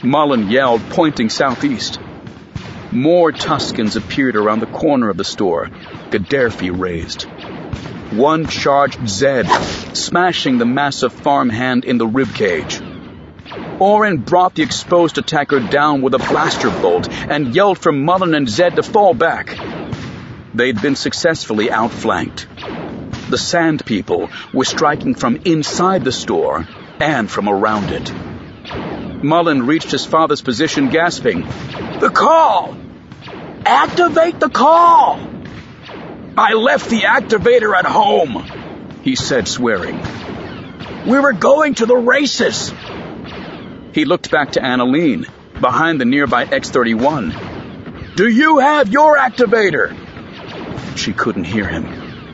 Mullen yelled, pointing southeast. More Tuskens appeared around the corner of the store, Gaddafi raised. One charged Zed, smashing the massive farmhand in the ribcage. Oren brought the exposed attacker down with a blaster bolt and yelled for Mullen and Zed to fall back. They'd been successfully outflanked. The Sand People were striking from inside the store and from around it. Mullen reached his father's position, gasping, "The call! Activate the call!" "I left the activator at home," he said, swearing. "We were going to the races." He looked back to Annalene, behind the nearby X-31. "Do you have your activator?" She couldn't hear him.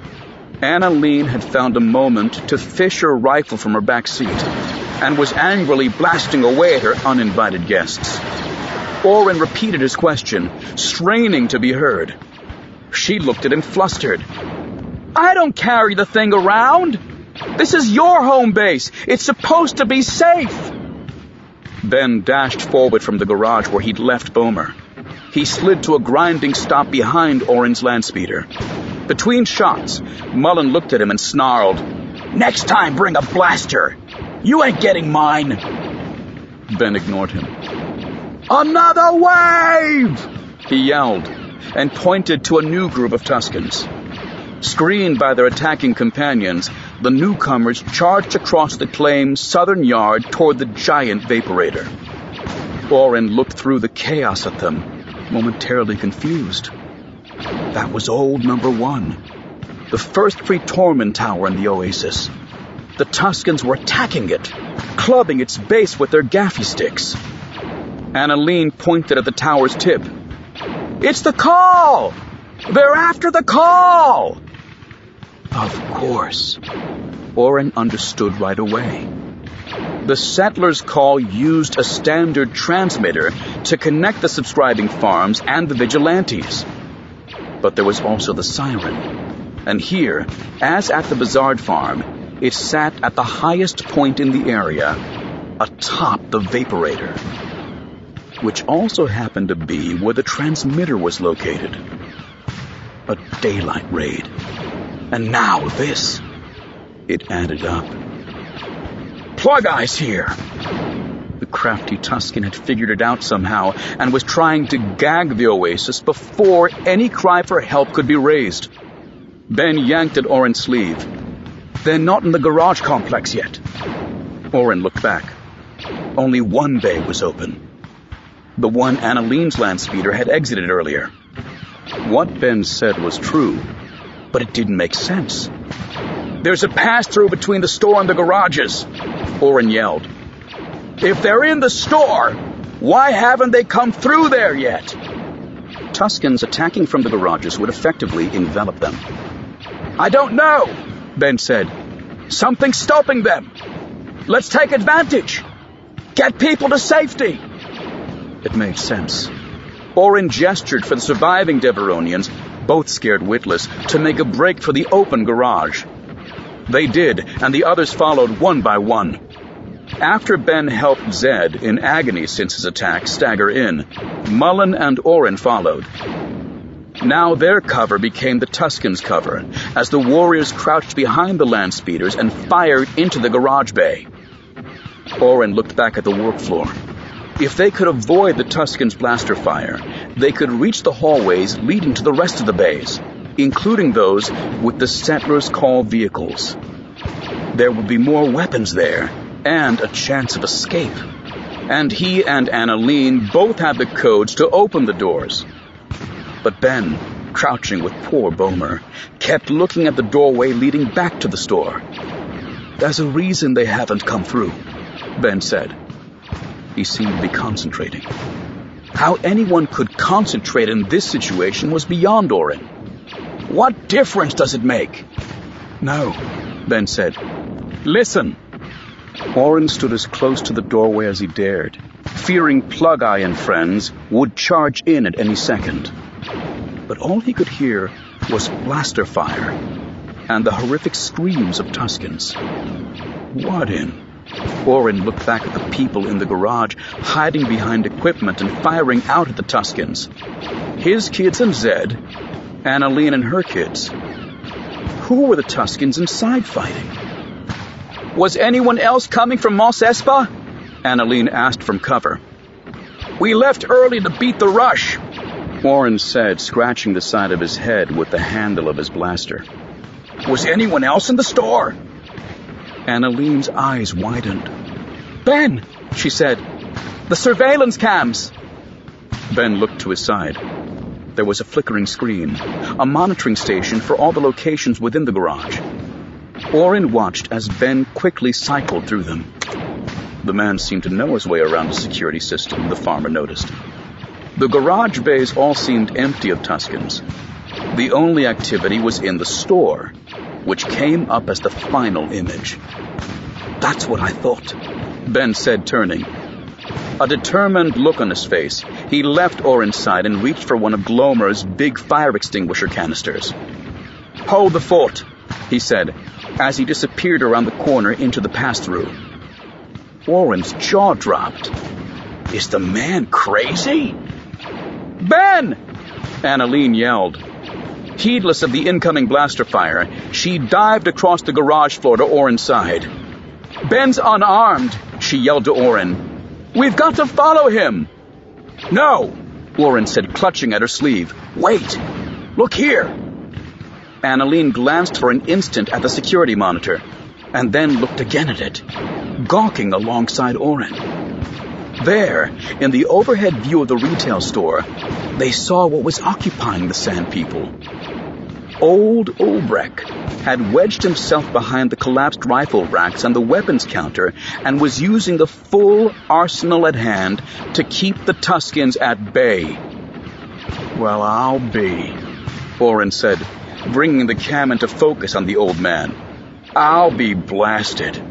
Annalene had found a moment to fish her rifle from her back seat and was angrily blasting away at her uninvited guests. Oren repeated his question, straining to be heard. She looked at him flustered. "I don't carry the thing around. This is your home base. It's supposed to be safe." Ben dashed forward from the garage where he'd left Bomer. He slid to a grinding stop behind Oren's landspeeder. Between shots, Mullen looked at him and snarled, "Next time bring a blaster. You ain't getting mine." Ben ignored him. "Another wave!" he yelled, and pointed to a new group of Tuskens. Screened by their attacking companions, the newcomers charged across the claim's southern yard toward the giant vaporator. Oren looked through the chaos at them, momentarily confused. That was old number 1, the first pre-Tormund tower in the Oasis. The Tuskens were attacking it, clubbing its base with their gaffy sticks. Annalene pointed at the tower's tip. "It's the call! They're after the call!" Of course. Oren understood right away. The Settlers' Call used a standard transmitter to connect the subscribing farms and the vigilantes. But there was also the siren. And here, as at the Bizard farm, it sat at the highest point in the area, atop the vaporator, which also happened to be where the transmitter was located. A daylight raid. And now this. It added up. "Plug Eyes here!" The crafty Tusken had figured it out somehow and was trying to gag the Oasis before any cry for help could be raised. Ben yanked at Oren's sleeve. "They're not in the garage complex yet." Oren looked back. Only one bay was open. The one Annalene's landspeeder had exited earlier. What Ben said was true, but it didn't make sense. "There's a pass-through between the store and the garages," Oren yelled. "If they're in the store, why haven't they come through there yet?" Tuskens attacking from the garages would effectively envelop them. "I don't know," Ben said. "Something's stopping them. Let's take advantage. Get people to safety." It made sense. Oren gestured for the surviving Deveronians, both scared witless, to make a break for the open garage. They did, and the others followed one by one. After Ben helped Zed, in agony since his attack, stagger in, Mullen and Oren followed. Now their cover became the Tuskens' cover, as the warriors crouched behind the land speeders and fired into the garage bay. Oren looked back at the work floor. If they could avoid the Tuskens' blaster fire, they could reach the hallways leading to the rest of the bays, including those with the Settlers' Call vehicles. There would be more weapons there, and a chance of escape. And he and Annalene both had the codes to open the doors. But Ben, crouching with poor Bomer, kept looking at the doorway leading back to the store. "There's a reason they haven't come through," Ben said. He seemed to be concentrating. How anyone could concentrate in this situation was beyond Oren. "What difference does it make?" "No," Ben said. "Listen." Oren stood as close to the doorway as he dared, fearing Plug Eye and friends would charge in at any second. But all he could hear was blaster fire and the horrific screams of Tuskens. What in Oren looked back at the people in the garage, hiding behind equipment and firing out at the Tuskens. His kids and Zed, Annalene and her kids. Who were the Tuskens inside fighting? Was anyone else coming from Mos Espa? Annalene asked from cover. We left early to beat the rush, Oren said, scratching the side of his head with the handle of his blaster. Was anyone else in the store? Annalene's eyes widened. Ben, she said, the surveillance cams. Ben looked to his side. There was a flickering screen, a monitoring station for all the locations within the garage. Oren watched as Ben quickly cycled through them. The man seemed to know his way around the security system, the farmer noticed. The garage bays all seemed empty of Tuskens. The only activity was in the store, which came up as the final image. That's what I thought, Ben said, turning. A determined look on his face, he left Oren's side and reached for one of Glomer's big fire extinguisher canisters. Hold the fort, he said, as he disappeared around the corner into the pass-through. Oren's jaw dropped. Is the man crazy? Ben! Annalene yelled. Heedless of the incoming blaster fire, she dived across the garage floor to Oren's side. Ben's unarmed, she yelled to Oren. We've got to follow him. No, Oren said, clutching at her sleeve. Wait, look here. Annalene glanced for an instant at the security monitor, and then looked again at it, gawking alongside Oren. There, in the overhead view of the retail store, they saw what was occupying the Sand People. Old Ulbrich had wedged himself behind the collapsed rifle racks and the weapons counter and was using the full arsenal at hand to keep the Tuskens at bay. Well, I'll be, Oren said, bringing the cam into focus on the old man. I'll be blasted.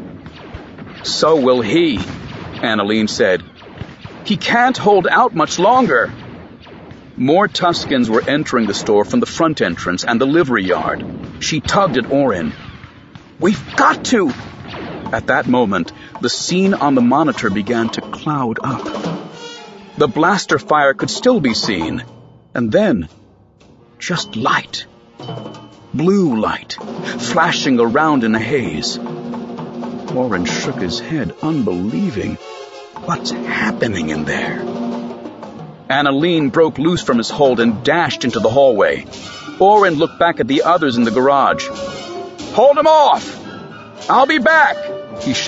So will he, Annalene said. He can't hold out much longer. More Tuskens were entering the store from the front entrance and the livery yard. She tugged at Oren. We've got to! At that moment, the scene on the monitor began to cloud up. The blaster fire could still be seen. And then, just light. Blue light, flashing around in a haze. Oren shook his head, unbelieving. What's happening in there? Annalene broke loose from his hold and dashed into the hallway. Oren looked back at the others in the garage. Hold him off! I'll be back! He shouted.